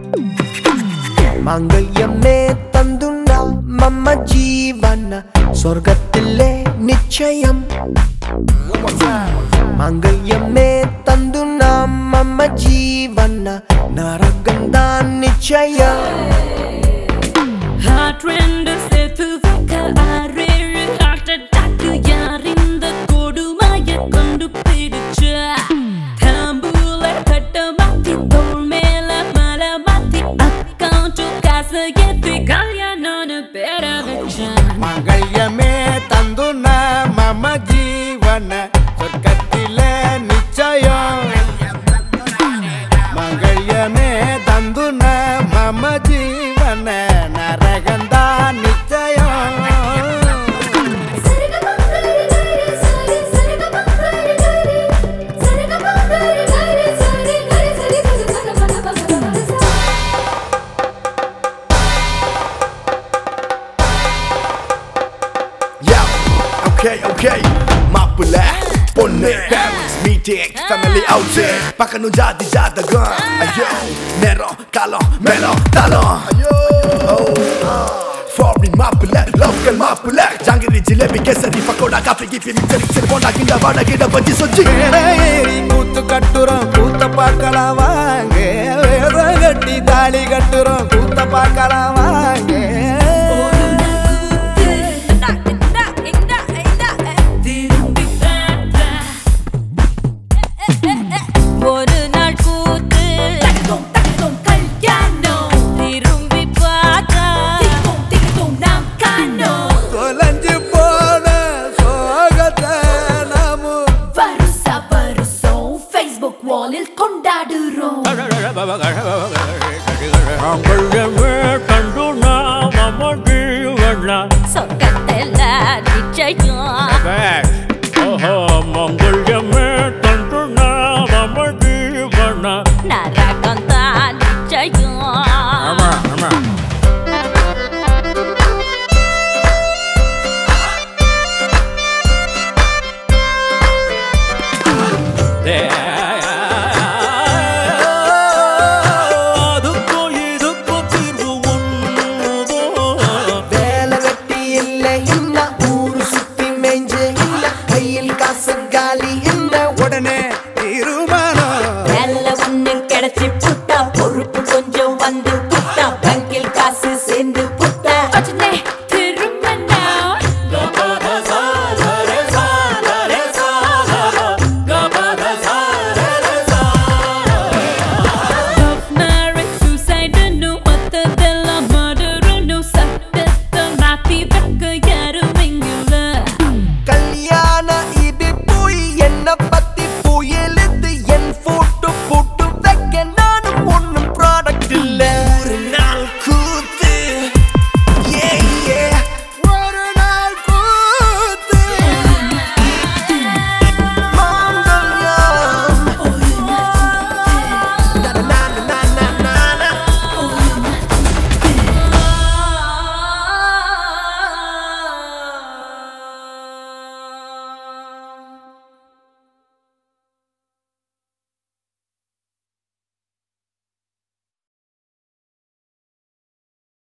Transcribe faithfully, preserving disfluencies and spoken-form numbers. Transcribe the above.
Mangalyame tanduna mama jeevana swargathile nichayam. Mangalyame tanduna mama jeevana naraganda nichayam. Heart render sethu vaka areru heart attack yarinda kodumaya kondu pidicha. Thambula kattamati tol mela mala mati account kasa yethi kalyanana pera vecha. Mangalyame tanduna mama jeevana swargathile nichayam. Mangalyame tanduna mama jeevana naraganda nichayam. Yeah, okay, okay. Mapula, ponne, parents meeting, family outing. Pakanu jadi jadagan. Ayo, nero, kalo, melo, talon. Ayo, oh, foreign mapula, local mapula. Jangiri jilebi kesari pakoda coffee gipi mixer mixer bonda kinda vada kinda bhaji soji. ஏறி கூத்து கட்டுறோம் கூத்த பார்க்கலாம் வாங்க வேதங்கட்டி தாலி கட்டுறோம் கூத்த பார்க்கலாம் வாங்க ஒரு நாள் கூத்து கல்யாணம் திரும்பி பார்த்தா நாம் காணோம். தொலைஞ்சு போன சோகத்தை நாமும் வருஷா வருஷம் Facebook வாலில் கொண்டாடுறோம். Mangalyame tanduna mama jeevana. சொர்க்கத்துல நிச்சயம். Oh, Mangalyame tanduna mama jeevana. நரகம் தான் நிச்சயம்.